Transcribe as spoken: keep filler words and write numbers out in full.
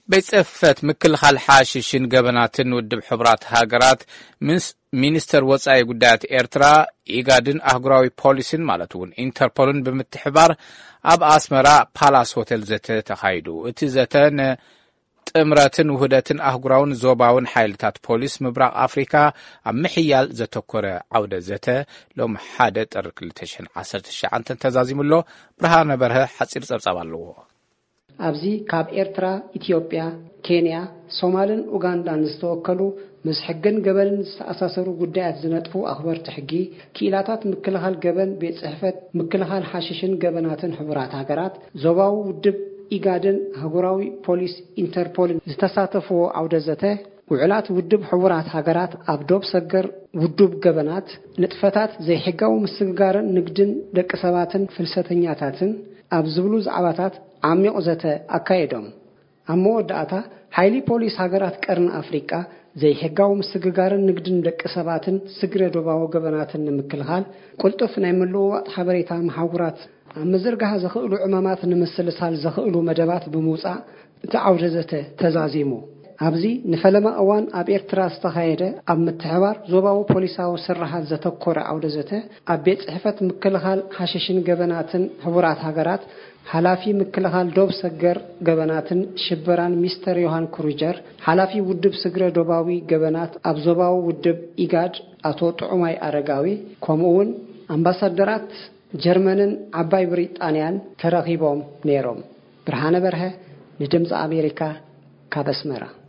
بيصفت مكلخال حاششين جبناتن ودب حبرات هاجرات ሚኒስተር ወጻኢ ጉዳያት ኤርትራ ኢጋድን አህጉራዊ ፖሊሲን ማለቱን ኢንተርፖልን በመተባበር አብ አስመራ ፓላስ ሆቴል ዘተ ተኻይዱ እቲ ዘተን ጥምረትን ውህደትን አህጉራውን ዞባውን ኃይልታት ፖሊስ ምብራቅ አፍሪካ አምሕያል ዘተኮረ አውደ ዘተ ሎም ሓደ ጥር ሁለት ሺህ ዓሰርተ ትሽዓተ ተዛዚሙሎ ብርሃነ በርሀ ሐጺር ጸብጻብ አለዎ አብዚ ካብ ኤርትራ ኢትዮጵያ ኬንያ ሶማልን ኡጋንዳን ዝተወከሉ ምስ ሕግን ገበንን ዝተኣሳሰሩ ጉዳያት ዝነጥፉ ኣኽበርቲ ሕጊ ኪላታት ምክልኻል ገበን ቤት ጽሕፈት ምክልኻል ሓሽሽን ገበናትን ሕቡራት ሃገራት ዞባዊ ውድብ ኢጋድን አህጉራዊ ፖሊስ ኢንተርፖልን ዝተሳተፍዎ አውደ ዘተ ውዕላት ውድብ ሕቡራት ሃገራት ኣብ ዶብ ሰገር ውድብ ገበናት ንጥፈታት ዘይሕጋዊ ምስግጋርን ንግድን ደቂ ሰባትን ፍልሰተኛታትን ኣብ ዝብሉ ዛዕባታት ዓሚቕ ዘተ ኣካይዶም ኣብ መወዳእታ ሓይሊ ፖሊስ ሃገራት ቀርን አፍሪካ ዘይሕጋዊ ምስግጋርን ንግድን ደቂ ሰባትን ስግረ ዶባዊ ገበናትን ንምክልኻል ቁልጡፍ ናይ ምልውዋጥ ሓበሬታ መሓውራት ኣብ ምዝርጋሕ ዘኽእሉ ዕማማት ንምስልሳል ዘኽእሉ መደባት ብምውፃእ እቲ ዓውደ ዘተ ተዛዚሙ ኣብዚ ንፈለማ እዋን ኣብ ኤርትራ ዝተኻየደ ኣብ ምትሕባር ዞባዊ ፖሊሳዊ ስራሓት ዘተኮረ ዓውደ ዘተ ኣብ ቤት ጽሕፈት ምክልኻል ሓሽሽን ገበናትን ሕቡራት ሃገራት ሓላፊ ምክልኻል ዶብ ሰገር ገበናትን ሽበራን ሚስተር ዮሃን ክሩጀር ሓላፊ ውድብ ስግረ ዶባዊ ገበናት ኣብ ዞባዊ ውድብ ኢጋድ አቶ ጥዑማይ አረጋዊ ከምኡውን አምባሳደራት ጀርመንን ዓባይ ብሪጣንያን ተራኺቦም ነይሮም ብርሃነ በርሀ ንድምፂ አሜሪካ ካብ አስመራ